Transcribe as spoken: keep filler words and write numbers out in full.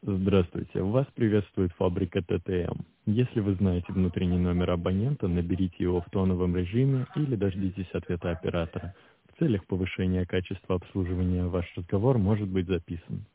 Здравствуйте, вас приветствует фабрика тэ тэ эм. Если вы знаете внутренний номер абонента, наберите его в тоновом режиме или дождитесь ответа оператора. В целях повышения качества обслуживания ваш разговор может быть записан.